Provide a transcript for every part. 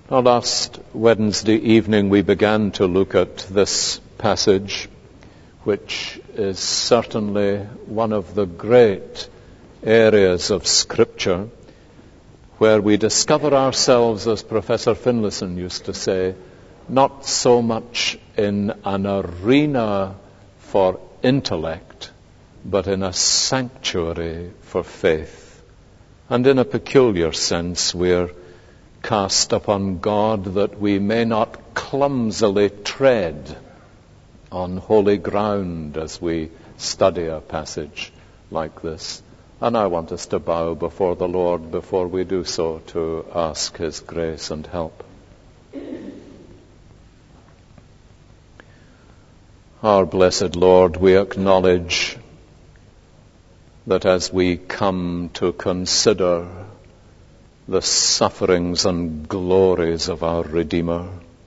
Now, last Wednesday evening we began to look at this passage, which is certainly one of the great areas of Scripture where we discover ourselves, as Professor Finlayson used to say, not so much in an arena for intellect, but in a sanctuary for faith. And in a peculiar sense, we're cast upon God that we may not clumsily tread on holy ground as we study a passage like this. And I want us to bow before the Lord before we do so, to ask His grace and help. Our blessed Lord, we acknowledge that as we come to consider the sufferings and glories of our Redeemer,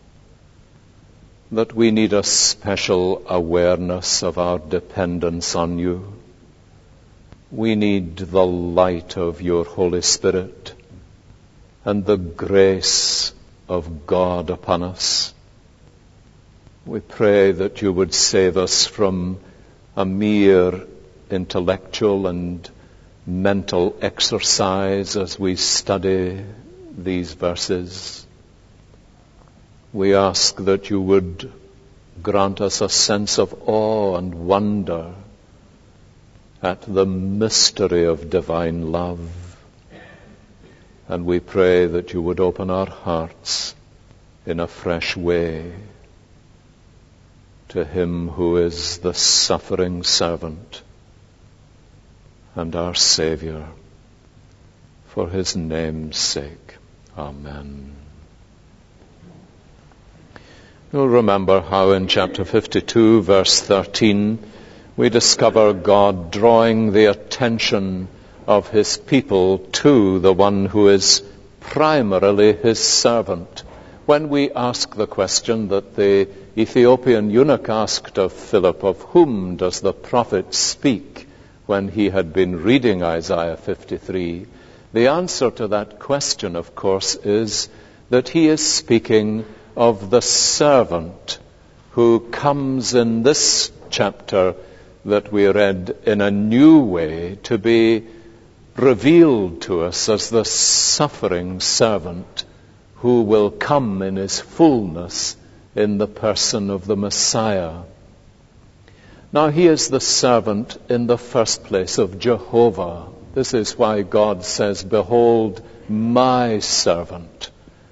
that we need a special awareness of our dependence on You. We need the light of Your Holy Spirit and the grace of God upon us. We pray that You would save us from a mere intellectual and mental exercise as we study these verses. We ask that You would grant us a sense of awe and wonder at the mystery of divine love. And we pray that You would open our hearts in a fresh way to Him who is the suffering servant and our Savior, for His name's sake. Amen. You'll remember how in chapter 52, verse 13, we discover God drawing the attention of His people to the one who is primarily His servant. When we ask the question that the Ethiopian eunuch asked of Philip, of whom does the prophet speak, when he had been reading Isaiah 53, the answer to that question, of course, is that he is speaking of the servant who comes in this chapter that we read in a new way to be revealed to us as the suffering servant who will come in His fullness in the person of the Messiah. Now, He is the servant in the first place of Jehovah. This is why God says, "Behold, my servant."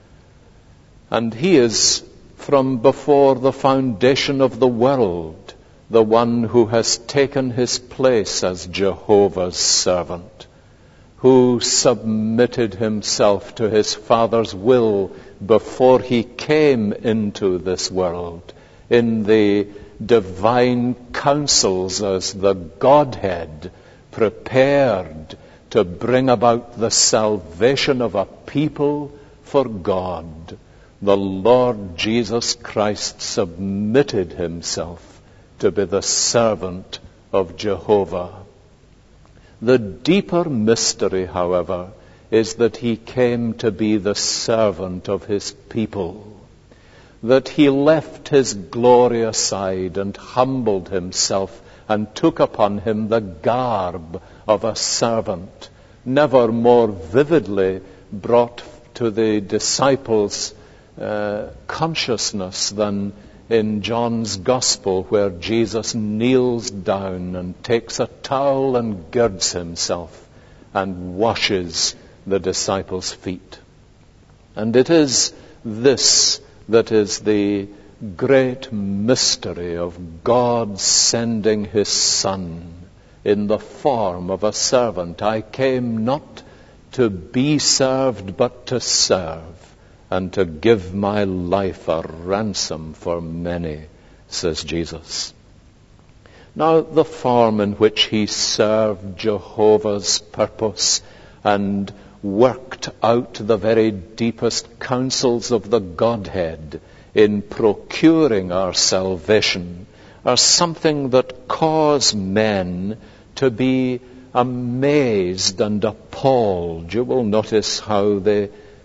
And He is from before the foundation of the world, the one who has taken His place as Jehovah's servant, who submitted Himself to His Father's will before He came into this world, in the divine counsels as the Godhead prepared to bring about the salvation of a people for God. The Lord Jesus Christ submitted Himself to be the servant of Jehovah. The deeper mystery, however, is that He came to be the servant of His people, that He left His glory aside and humbled Himself and took upon Him the garb of a servant, never more vividly brought to the disciples' consciousness than in John's Gospel, where Jesus kneels down and takes a towel and girds Himself and washes the disciples' feet. And it is this that is the great mystery of God sending His Son in the form of a servant. I came not to be served, but to serve, and to give my life a ransom for many, says Jesus. Now, the form in which He served Jehovah's purpose and worked out the very deepest counsels of the Godhead in procuring our salvation are something that cause men to be amazed and appalled. You will notice how the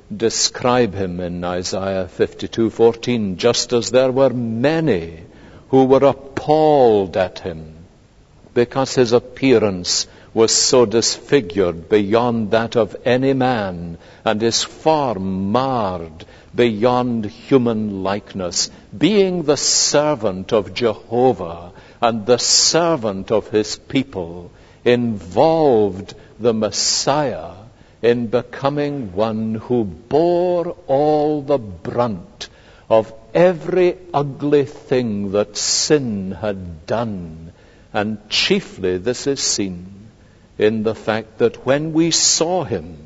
describe him in Isaiah 52:14, just as there were many who were appalled at him because his appearance was so disfigured beyond that of any man, and his form marred beyond human likeness, being the servant of Jehovah and the servant of his people, involved the Messiah in becoming one who bore all the brunt of every ugly thing that sin had done. And chiefly this is seen in the fact that when we saw him,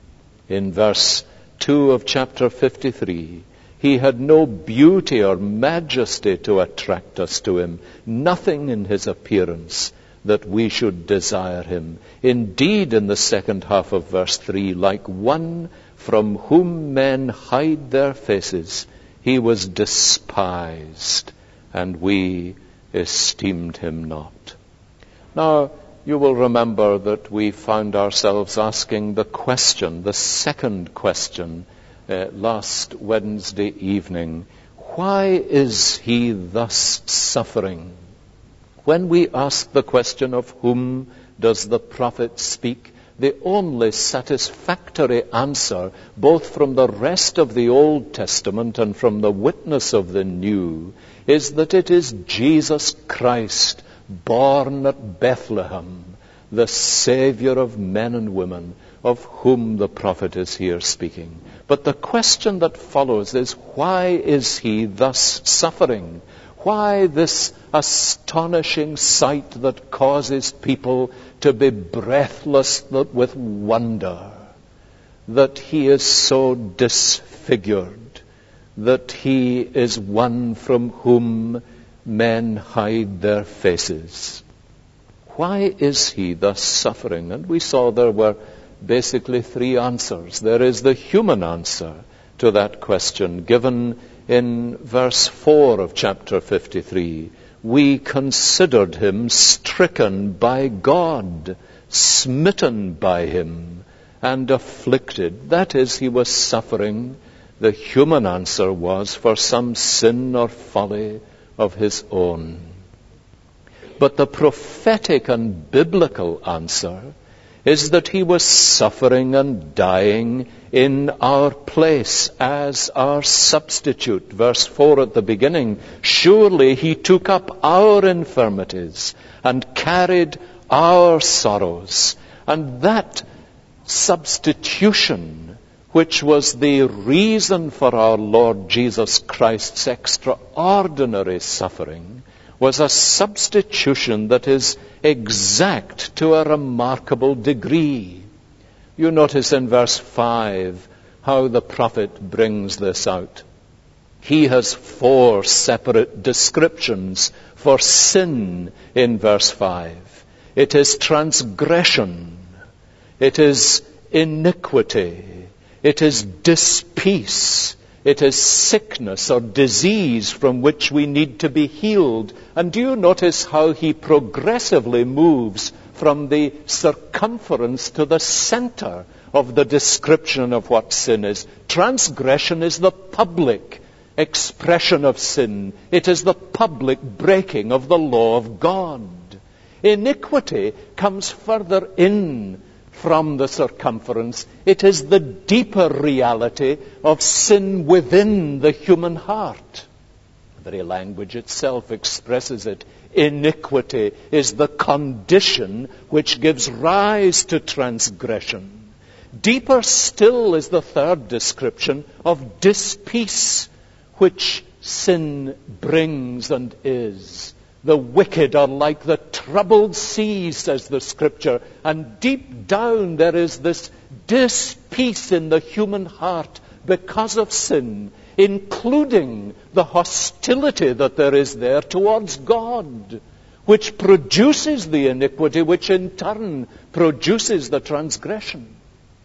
in verse 2 of chapter 53, he had no beauty or majesty to attract us to him, nothing in his appearance that we should desire him. Indeed, in the second half of verse 3, like one from whom men hide their faces, he was despised, and we esteemed him not. Now, you will remember that we found ourselves asking the question, the second question, last Wednesday evening. Why is he thus suffering? When we ask the question of whom does the prophet speak, the only satisfactory answer, both from the rest of the Old Testament and from the witness of the New, is that it is Jesus Christ, born at Bethlehem, the Savior of men and women, of whom the prophet is here speaking. But the question that follows is, why is he thus suffering? Why this astonishing sight that causes people to be breathless with wonder, that he is so disfigured, that he is one from whom men hide their faces? Why is he thus suffering? And we saw there were basically three answers. There is the human answer to that question given in verse 4 of chapter 53. We considered him stricken by God, smitten by him, and afflicted. That is, he was suffering. The human answer was for some sin or folly of his own. But the prophetic and biblical answer is that he was suffering and dying in our place as our substitute. Verse 4 at the beginning, surely he took up our infirmities and carried our sorrows. And that substitution, which was the reason for our Lord Jesus Christ's extraordinary suffering, was a substitution that is exact to a remarkable degree. You notice in verse 5 how the prophet brings this out. He has 4 separate descriptions for sin in verse 5. It is transgression. It is iniquity. It is dispeace. It is sickness or disease from which we need to be healed. And do you notice how he progressively moves from the circumference to the center of the description of what sin is? Transgression is the public expression of sin. It is the public breaking of the law of God. Iniquity comes further in from the circumference. It is the deeper reality of sin within the human heart. The very language itself expresses it. Iniquity is the condition which gives rise to transgression. Deeper still is the third description of dispeace, which sin brings and is. The wicked are like the troubled seas, says the Scripture, and deep down there is this dispeace in the human heart because of sin, including the hostility that there is there towards God, which produces the iniquity, which in turn produces the transgression.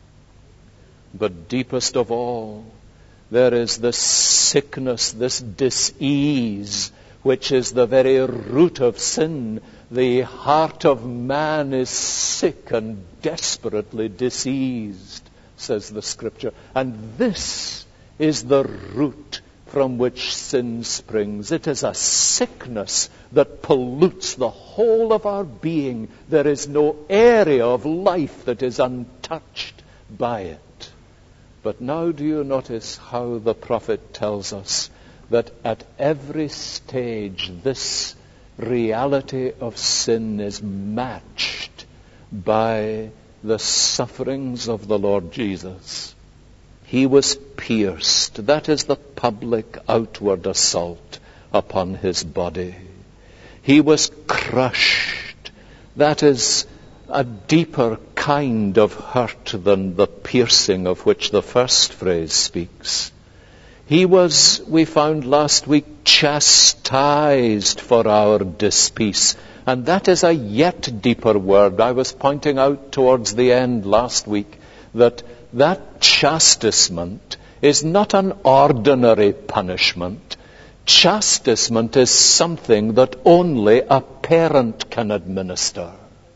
But deepest of all, there is this sickness, this dis-ease, which is the very root of sin. The heart of man is sick and desperately diseased. says the Scripture. And this is the root from which sin springs. It is a sickness that pollutes the whole of our being. There is no area of life that is untouched by it. But now do you notice how the prophet tells us that at every stage this reality of sin is matched by the sufferings of the Lord Jesus. He was pierced. That is the public outward assault upon his body. He was crushed. That is a deeper kind of hurt than the piercing of which the first phrase speaks. He was, we found last week, chastised for our dispeace. And that is a yet deeper word. I was pointing out towards the end last week that chastisement is not an ordinary punishment. Chastisement is something that only a parent can administer.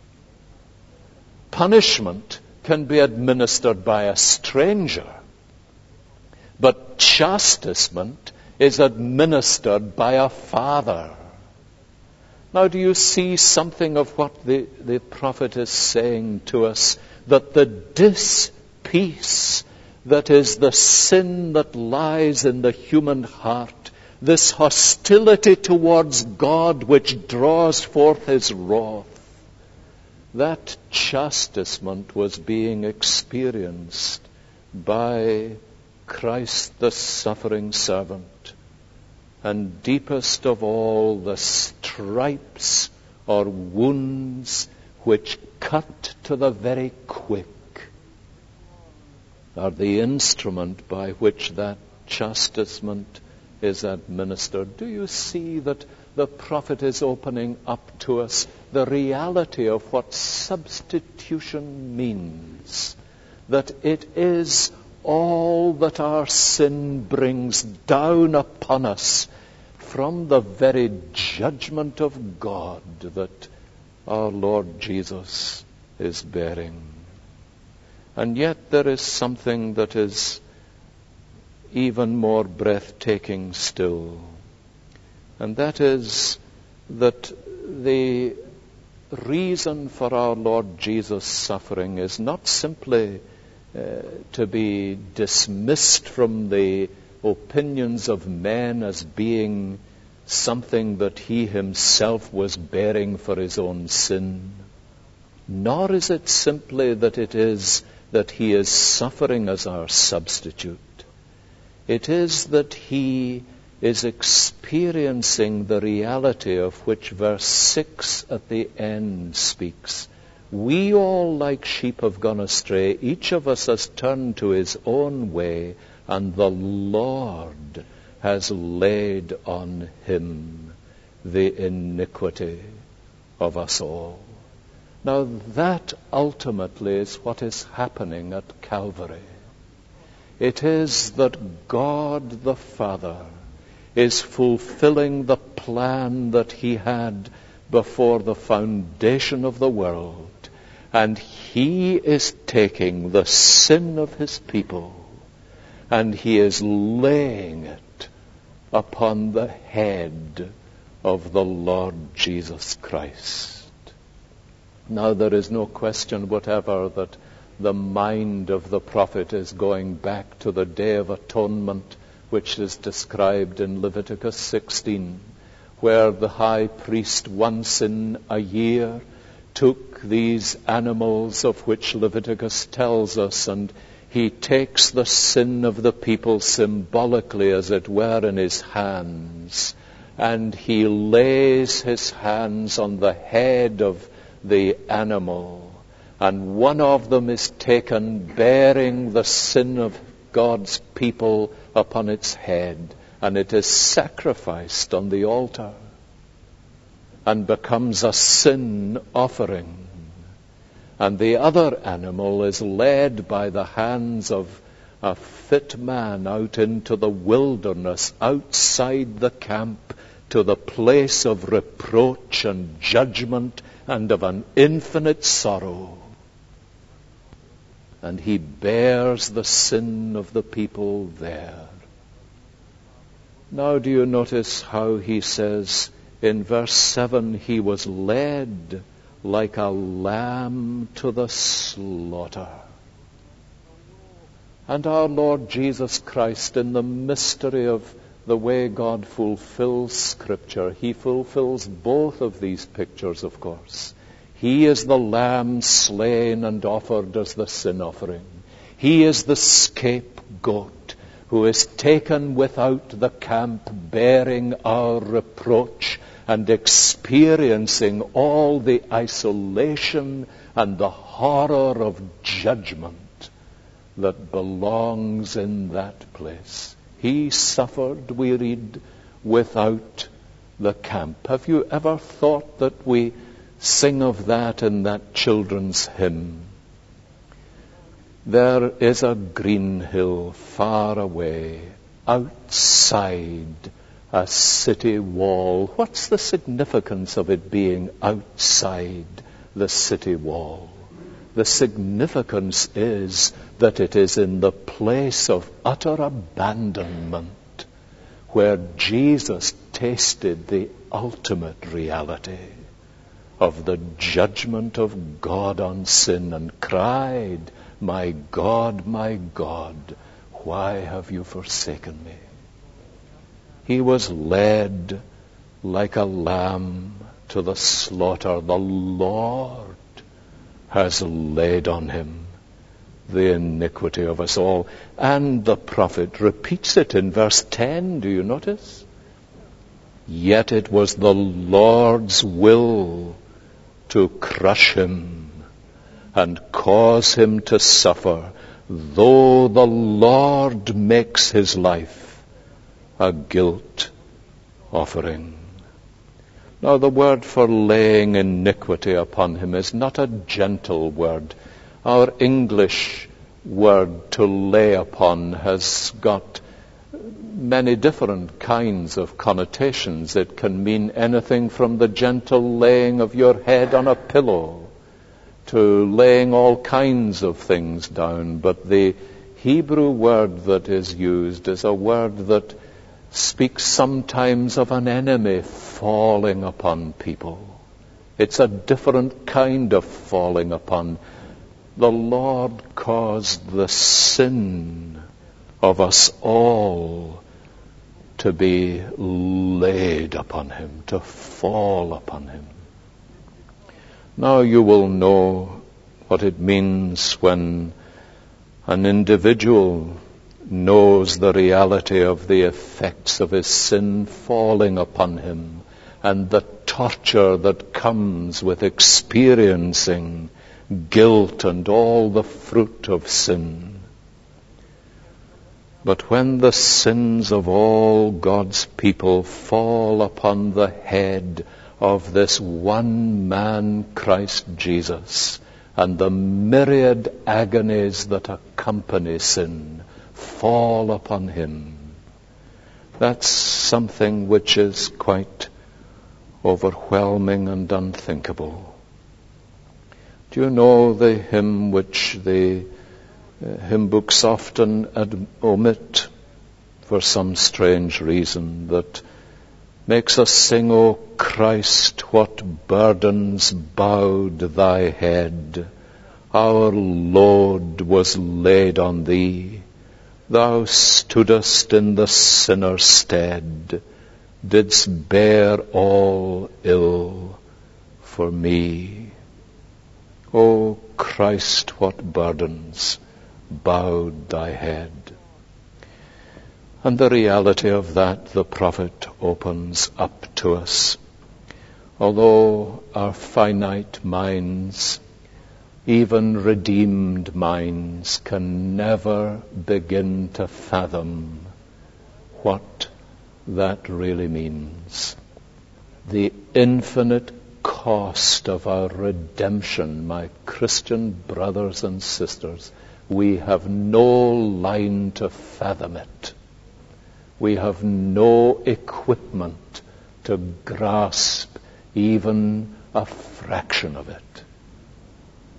Punishment can be administered by a stranger, but chastisement is administered by a father. Now, do you see something of what the prophet is saying to us? That the peace that is the sin that lies in the human heart, this hostility towards God which draws forth his wrath, that chastisement was being experienced by Christ the suffering servant. And deepest of all, the stripes or wounds which cut to the very quick are the instrument by which that chastisement is administered. Do you see that the prophet is opening up to us the reality of what substitution means? That it is all that our sin brings down upon us from the very judgment of God that our Lord Jesus is bearing. And yet there is something that is even more breathtaking still. And that is that the reason for our Lord Jesus' suffering is not simply to be dismissed from the opinions of men as being something that he himself was bearing for his own sin. Nor is it simply that it is that he is suffering as our substitute. It is that he is experiencing the reality of which verse 6 at the end speaks. We all like sheep have gone astray. Each of us has turned to his own way, and the Lord has laid on him the iniquity of us all. Now that ultimately is what is happening at Calvary. It is that God the Father is fulfilling the plan that he had before the foundation of the world. And he is taking the sin of his people and he is laying it upon the head of the Lord Jesus Christ. Now there is no question whatever that the mind of the prophet is going back to the Day of Atonement, which is described in Leviticus 16, where the high priest once in a year took these animals of which Leviticus tells us, and he takes the sin of the people symbolically, as it were, in his hands, and he lays his hands on the head of the animal, and one of them is taken bearing the sin of God's people upon its head, and it is sacrificed on the altar and becomes a sin offering. And the other animal is led by the hands of a fit man out into the wilderness, outside the camp, to the place of reproach and judgment and of an infinite sorrow. and he bears the sin of the people there. Now do you notice how he says in verse 7, he was led like a lamb to the slaughter. And our Lord Jesus Christ, in the mystery of the way God fulfills Scripture, he fulfills both of these pictures, of course. He is the lamb slain and offered as the sin offering. He is the scapegoat who is taken without the camp, bearing our reproach and experiencing all the isolation and the horror of judgment that belongs in that place. He suffered, we read, without the camp. Have you ever thought that we sing of that in that children's hymn? There is a green hill far away, outside a city wall. What's the significance of it being outside the city wall? The significance is that it is in the place of utter abandonment where Jesus tasted the ultimate reality of the judgment of God on sin and cried, my God, why have you forsaken me?" He was led like a lamb to the slaughter. The Lord has laid on him the iniquity of us all. And the prophet repeats it in verse 10. Do you notice? Yet it was the Lord's will to crush him and cause him to suffer, though the Lord makes his life a guilt offering. Now, the word for laying iniquity upon him is not a gentle word. Our English word to lay upon has got many different kinds of connotations. It can mean anything from the gentle laying of your head on a pillow to laying all kinds of things down. But the Hebrew word that is used is a word that speaks sometimes of an enemy falling upon people. It's a different kind of falling upon. The Lord caused the sin of us all to be laid upon him, to fall upon him. Now you will know what it means when an individual knows the reality of the effects of his sin falling upon him and the torture that comes with experiencing guilt and all the fruit of sin. But when the sins of all God's people fall upon the head of this one man, Christ Jesus, and the myriad agonies that accompany sin fall upon him, that's something which is quite overwhelming and unthinkable. Do you know the hymn which the hymn books often omit for some strange reason, that makes us sing, "O Christ, what burdens bowed thy head, our load was laid on thee, thou stoodest in the sinner's stead, didst bear all ill for me. O Christ, what burdens bowed thy head." And the reality of that the prophet opens up to us. Although our finite minds, even redeemed minds, can never begin to fathom what that really means. The infinite cost of our redemption, my Christian brothers and sisters, we have no line to fathom it. We have no equipment to grasp even a fraction of it.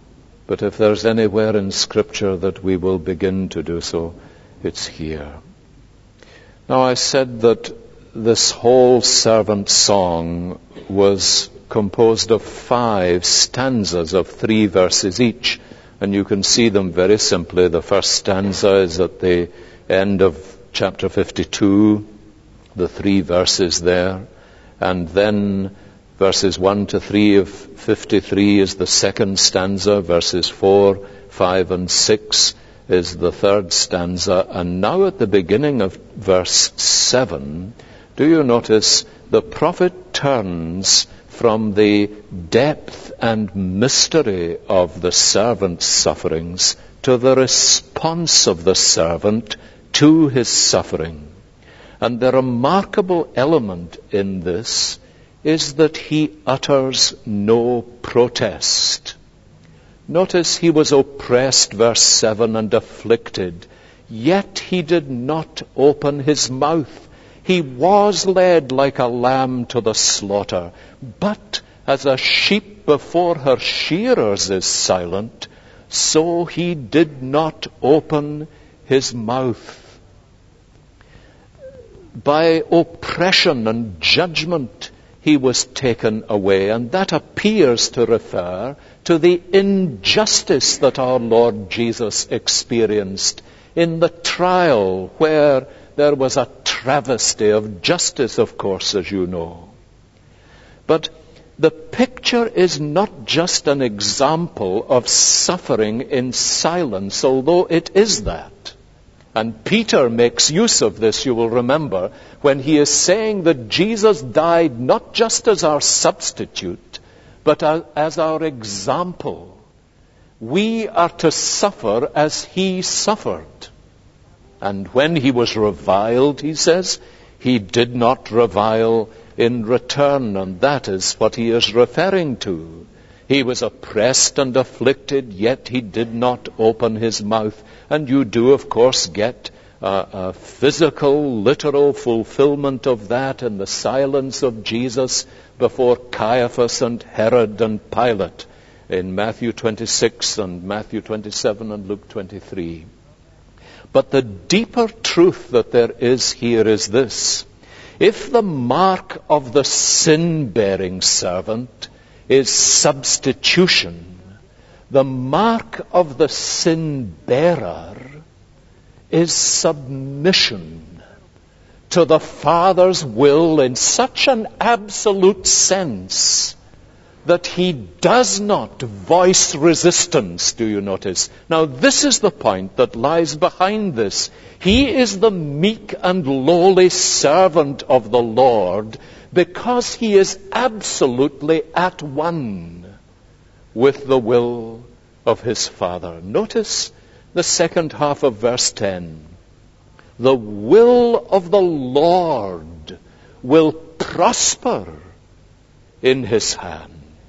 But if there's anywhere in Scripture that we will begin to do so, it's here. Now, I said that this whole servant song was composed of 5 stanzas of 3 verses each, and you can see them very simply. The first stanza is at the end of chapter 52, the 3 verses there, and then verses 1 to 3 of 53 is the second stanza, verses 4, 5, and 6 is the third stanza, and now at the beginning of verse 7, do you notice the prophet turns from the depth and mystery of the servant's sufferings to the response of the servant to his suffering. And the remarkable element in this is that he utters no protest. Notice he was oppressed, verse 7, and afflicted, yet he did not open his mouth. He was led like a lamb to the slaughter, but as a sheep before her shearers is silent, so he did not open his mouth. By oppression and judgment he was taken away, and that appears to refer to the injustice that our Lord Jesus experienced in the trial, where there was a travesty of justice, of course, as you know. But the picture is not just an example of suffering in silence, although it is that. And Peter makes use of this, you will remember, when he is saying that Jesus died not just as our substitute, but as our example. We are to suffer as he suffered. And when he was reviled, he says, he did not revile in return, and that is what he is referring to. He was oppressed and afflicted, yet he did not open his mouth. And you do, of course, get a physical, literal fulfillment of that in the silence of Jesus before Caiaphas and Herod and Pilate in Matthew 26 and Matthew 27 and Luke 23. But the deeper truth that there is here is this. If the mark of the sin-bearing servant is substitution, the mark of the sin-bearer is submission to the Father's will in such an absolute sense that he does not voice resistance, do you notice? Now, this is the point that lies behind this. He is the meek and lowly servant of the Lord because he is absolutely at one with the will of his Father. Notice the second half of verse 10. The will of the Lord will prosper in his hand.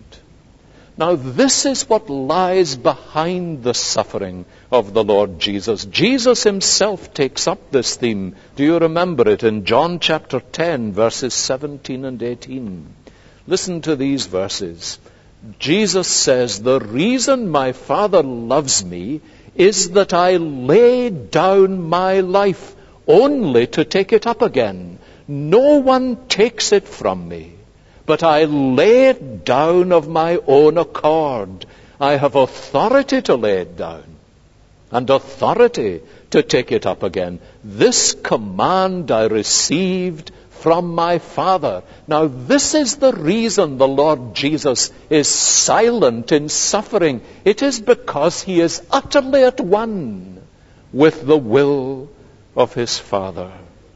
Now, this is what lies behind the suffering of the Lord Jesus. Jesus himself takes up this theme. Do you remember it in John chapter 10, verses 17 and 18? Listen to these verses. Jesus says, "The reason my Father loves me is that I lay down my life only to take it up again. No one takes it from me, but I lay it down of my own accord. I have authority to lay it down and authority to take it up again. This command I received from my Father." Now, this is the reason the Lord Jesus is silent in suffering. It is because he is utterly at one with the will of his Father.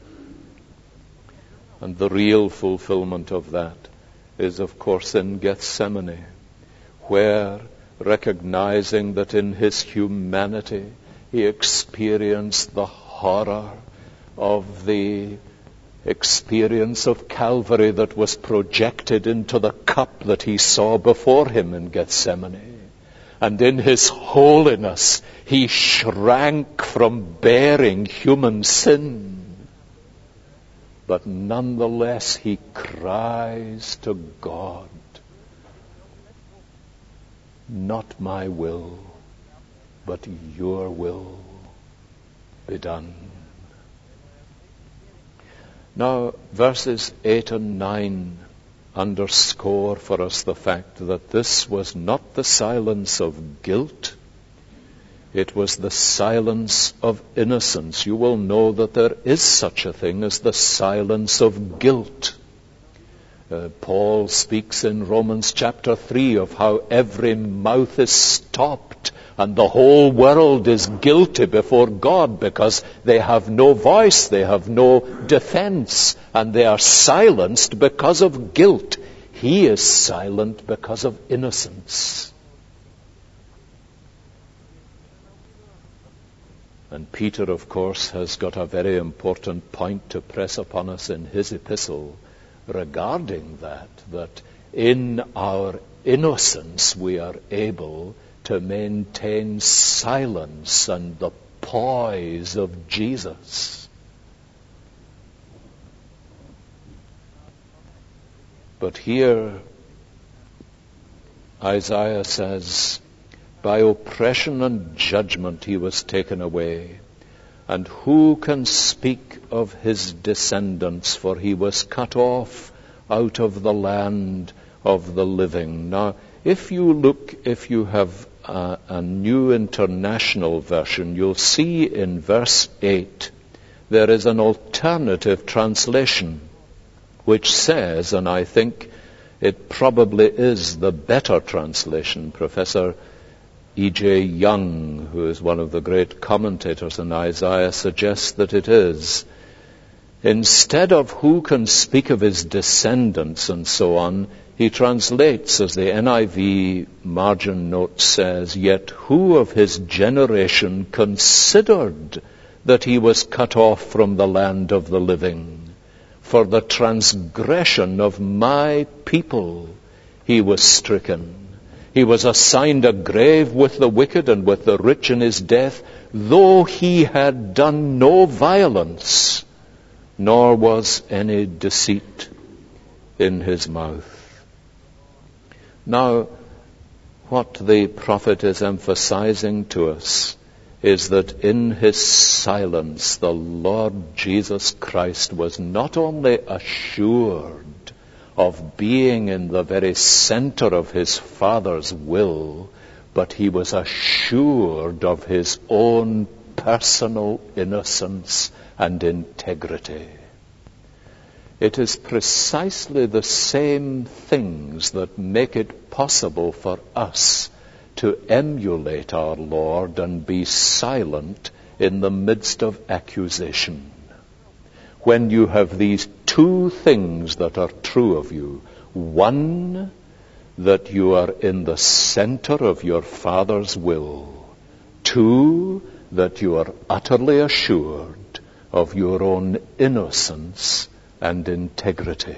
And the real fulfillment of that is, of course, in Gethsemane, where, recognizing that in his humanity he experienced the horror of the experience of Calvary that was projected into the cup that he saw before him in Gethsemane. And in his holiness, he shrank from bearing human sin. But nonetheless, he cries to God, "Not my will, but your will be done. Now, verses 8 and 9 underscore for us the fact that this was not the silence of guilt, it was the silence of innocence. You will know that there is such a thing as the silence of guilt. Paul speaks in Romans chapter 3 of how every mouth is stopped and the whole world is guilty before God because they have no voice, they have no defense, and they are silenced because of guilt. He is silent because of innocence. And Peter, of course, has got a very important point to press upon us in his epistle regarding that in our innocence we are able to maintain silence and the poise of Jesus. But here, Isaiah says, by oppression and judgment he was taken away. And who can speak of his descendants? For he was cut off out of the land of the living. Now, if you have a New International Version, you'll see in verse 8 there is an alternative translation which says, and I think it probably is the better translation, Professor E.J. Young, who is one of the great commentators on Isaiah, suggests that it is. Instead of who can speak of his descendants and so on, he translates, as the NIV margin note says, yet who of his generation considered that he was cut off from the land of the living? For the transgression of my people he was stricken. He was assigned a grave with the wicked and with the rich in his death, though he had done no violence, nor was any deceit in his mouth. Now, what the prophet is emphasizing to us is that in his silence, the Lord Jesus Christ was not only assured of being in the very center of his Father's will, but he was assured of his own personal innocence and integrity. It is precisely the same things that make it possible for us to emulate our Lord and be silent in the midst of accusation. When you have these two things that are true of you. One, that you are in the center of your Father's will. Two, that you are utterly assured of your own innocence and integrity.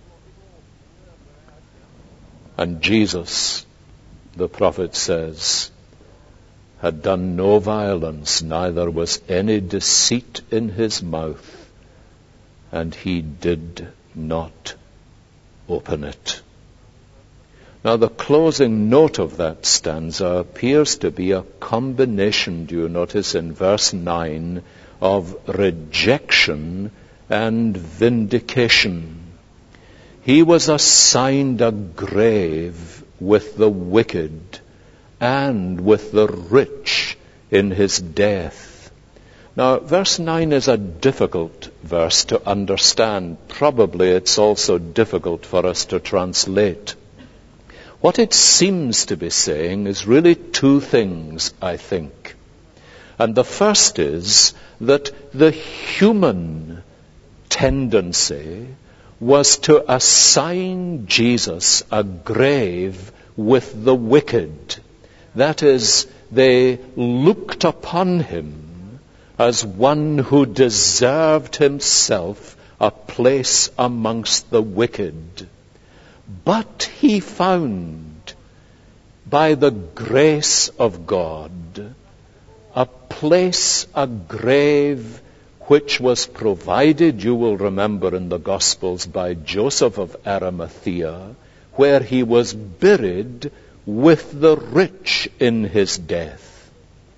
And Jesus, the prophet says, had done no violence, neither was any deceit in his mouth, and he did not open it. Now, the closing note of that stanza appears to be a combination, do you notice, in verse 9, of rejection and vindication. He was assigned a grave with the wicked and with the rich in his death. Now, verse 9 is a difficult verse to understand. Probably it's also difficult for us to translate. What it seems to be saying is really two things, I think. And the first is that the human tendency was to assign Jesus a grave with the wicked. That is, they looked upon him as one who deserved himself a place amongst the wicked. But he found, by the grace of God, a place, a grave, which was provided, you will remember in the Gospels, by Joseph of Arimathea, where he was buried with the rich in his death.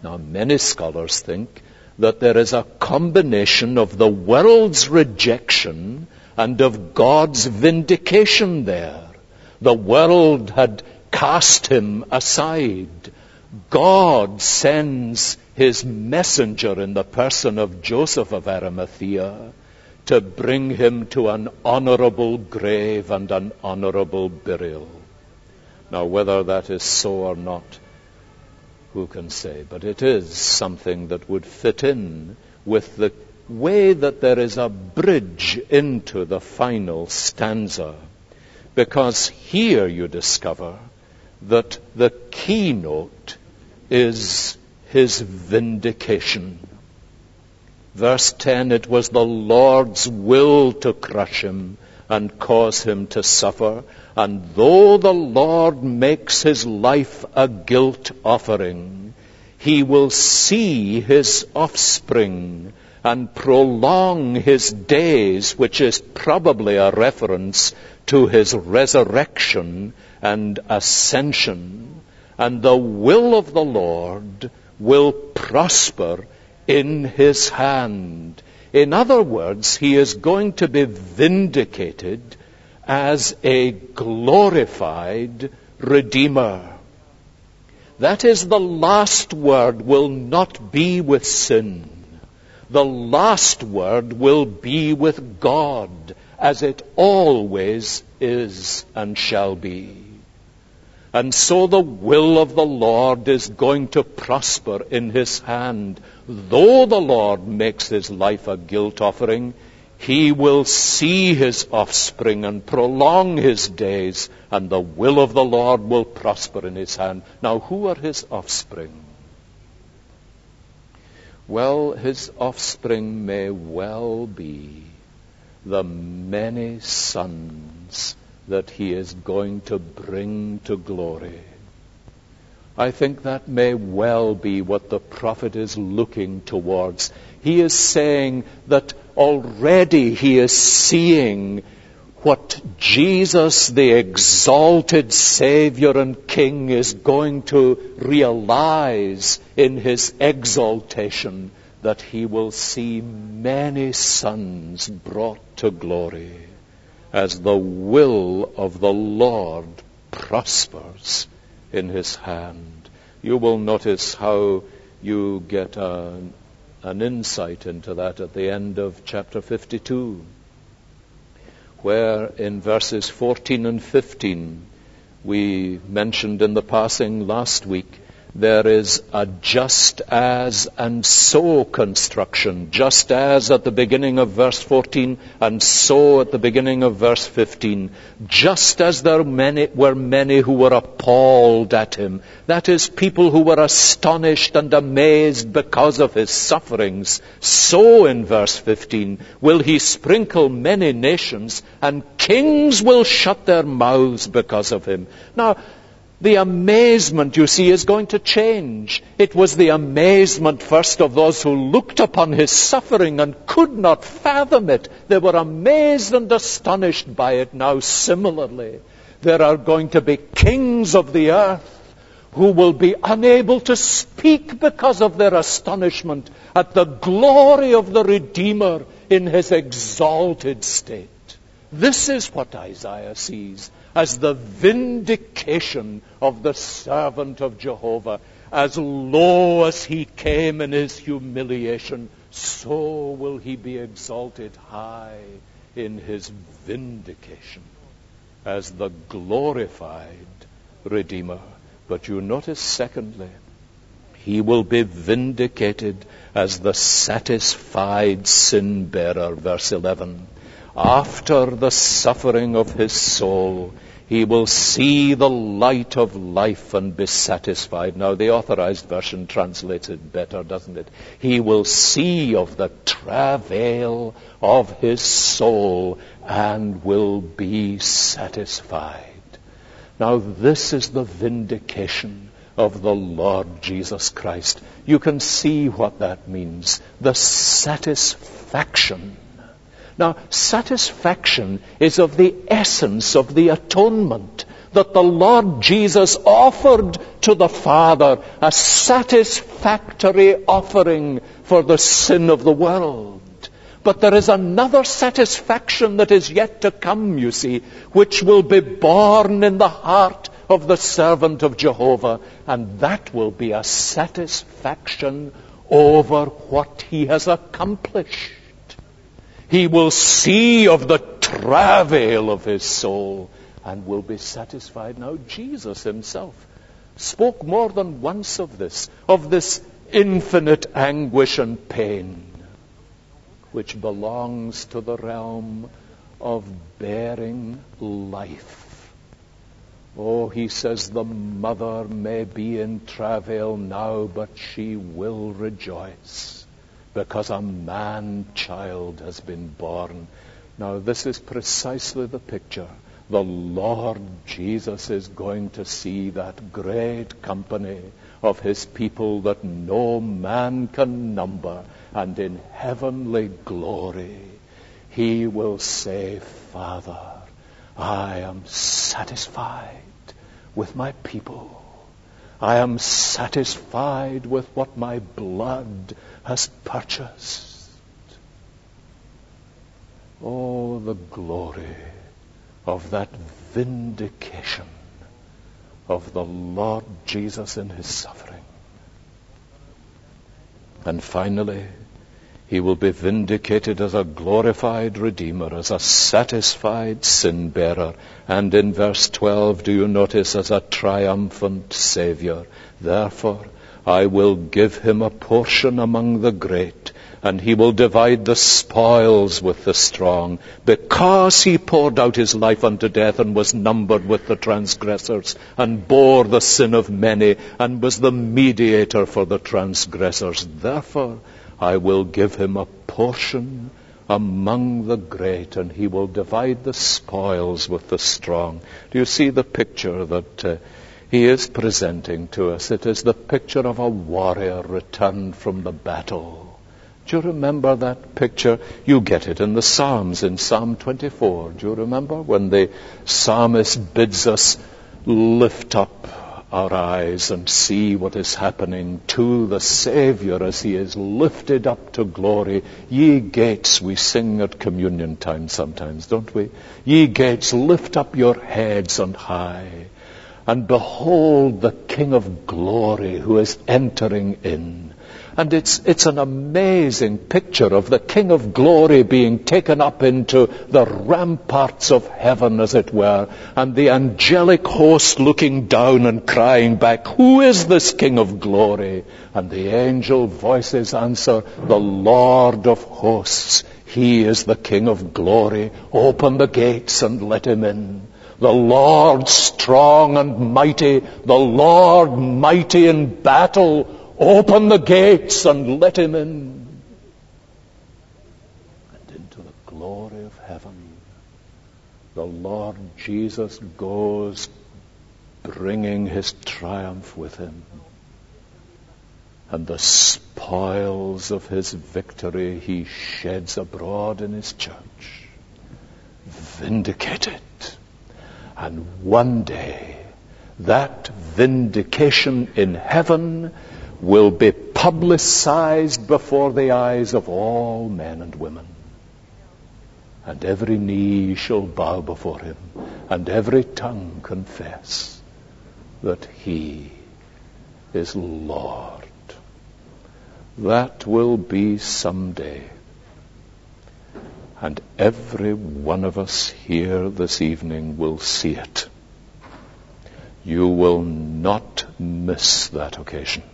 Now, many scholars think that there is a combination of the world's rejection and of God's vindication there. The world had cast him aside. God sends his messenger in the person of Joseph of Arimathea to bring him to an honorable grave and an honorable burial. Now, whether that is so or not, who can say? But it is something that would fit in with the way that there is a bridge into the final stanza. Because here you discover that the keynote is his vindication. Verse 10, it was the Lord's will to crush him and cause him to suffer. And though the Lord makes his life a guilt offering, he will see his offspring and prolong his days, which is probably a reference to his resurrection and ascension. And the will of the Lord will prosper in his hand. In other words, he is going to be vindicated as a glorified Redeemer. That is, the last word will not be with sin. The last word will be with God, as it always is and shall be. And so the will of the Lord is going to prosper in his hand. Though the Lord makes his life a guilt offering, he will see his offspring and prolong his days, and the will of the Lord will prosper in his hand. Now, who are his offspring? Well, his offspring may well be the many sons that he is going to bring to glory. I think that may well be what the prophet is looking towards. He is saying that already he is seeing what Jesus, the exalted Savior and King, is going to realize in his exaltation, that he will see many sons brought to glory as the will of the Lord prospers in his hand. You will notice how you get an insight into that at the end of chapter 52, where in verses 14 and 15, we mentioned in the passing last week, there is a just as and so construction. Just as at the beginning of verse 14 and so at the beginning of verse 15. Just as there were many who were appalled at him. That is, people who were astonished and amazed because of his sufferings. So in verse 15 will he sprinkle many nations, and kings will shut their mouths because of him. Now, the amazement, you see, is going to change. It was the amazement first of those who looked upon his suffering and could not fathom it. They were amazed and astonished by it. Now, similarly, there are going to be kings of the earth who will be unable to speak because of their astonishment at the glory of the Redeemer in his exalted state. This is what Isaiah sees as the vindication of the servant of Jehovah. As low as he came in his humiliation, so will he be exalted high in his vindication as the glorified Redeemer. But you notice, secondly, he will be vindicated as the satisfied sin-bearer, verse 11. After the suffering of his soul, he will see the light of life and be satisfied. Now, the Authorized Version translates it better, doesn't it? He will see of the travail of his soul and will be satisfied. Now, this is the vindication of the Lord Jesus Christ. You can see what that means. The satisfaction. Now, satisfaction is of the essence of the atonement. that the Lord Jesus offered to the Father a satisfactory offering for the sin of the world. But there is another satisfaction that is yet to come, you see, which will be born in the heart of the servant of Jehovah, and that will be a satisfaction over what he has accomplished. He will see of the travail of his soul and will be satisfied. Now, Jesus himself spoke more than once of this infinite anguish and pain, which belongs to the realm of bearing life. Oh, he says, the mother may be in travail now, but she will rejoice, because a man-child has been born. Now, this is precisely the picture. The Lord Jesus is going to see that great company of his people that no man can number, and in heavenly glory he will say, Father, I am satisfied with my people. I am satisfied with what my blood has purchased. Oh, the glory of that vindication of the Lord Jesus in his suffering. And finally, he will be vindicated as a glorified Redeemer, as a satisfied sin-bearer. And in verse 12, do you notice, as a triumphant Savior. Therefore, I will give him a portion among the great, and he will divide the spoils with the strong, because he poured out his life unto death, and was numbered with the transgressors, and bore the sin of many, and was the mediator for the transgressors. Therefore, I will give him a portion among the great, and he will divide the spoils with the strong. Do you see the picture that he is presenting to us? It is the picture of a warrior returned from the battle. Do you remember that picture? You get it in the Psalms, in Psalm 24. Do you remember when the psalmist bids us lift up our eyes and see what is happening to the Savior as he is lifted up to glory? Ye gates, we sing at communion time sometimes, don't we? Ye gates, lift up your heads on high, and behold the King of glory who is entering in. And it's an amazing picture of the King of glory being taken up into the ramparts of heaven, as it were, and the angelic host looking down and crying back, who is this King of glory? And the angel voices answer, the Lord of hosts, he is the King of glory. Open the gates and let him in. The Lord strong and mighty, the Lord mighty in battle, open the gates and let him in. And into the glory of heaven, the Lord Jesus goes, bringing his triumph with him. And the spoils of his victory he sheds abroad in his church, vindicated. And one day, that vindication in heaven will be publicized before the eyes of all men and women. And every knee shall bow before him, and every tongue confess that he is Lord. That will be someday. And every one of us here this evening will see it. You will not miss that occasion.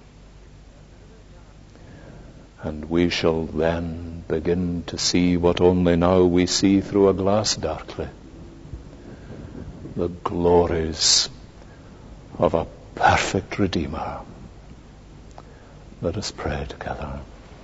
And we shall then begin to see what only now we see through a glass darkly. The glories of a perfect Redeemer. Let us pray together.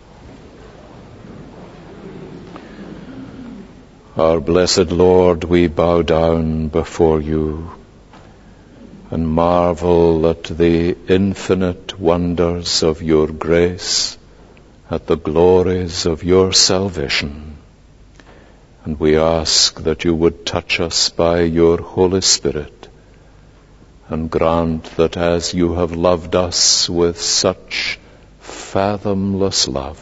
Our blessed Lord, we bow down before you and marvel at the infinite wonders of your grace, at the glories of your salvation. And we ask that you would touch us by your Holy Spirit and grant that as you have loved us with such fathomless love,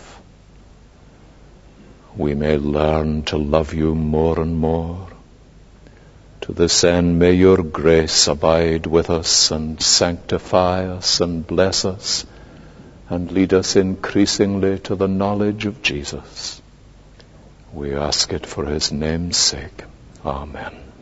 we may learn to love you more and more. To this end, may your grace abide with us and sanctify us and bless us and lead us increasingly to the knowledge of Jesus. We ask it for his name's sake. Amen.